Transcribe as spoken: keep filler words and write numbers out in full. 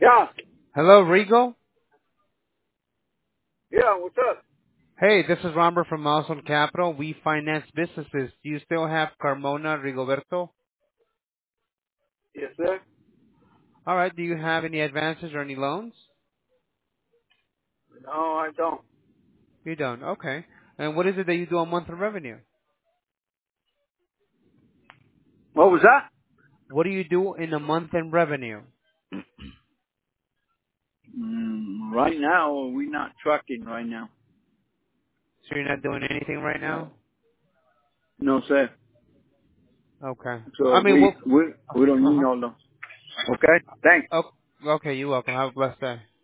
Yeah. Hello, Rigo. Yeah, what's up? Hey, this is Robert from Milestone Capital. We finance businesses. Do you still have Carmona Rigoberto? Yes, sir. All right. Do you have any advances or any loans? No, I don't. You don't. Okay. And what is it that you do a month in revenue? What was that? What do you do in a month in revenue? Mm, right now, we're not trucking right now. So you're not doing anything right now? No, sir. Okay. I So mean, we well, we we don't uh need huh. all those. Okay. Thanks. Oh, okay. You're welcome. Have a blessed day.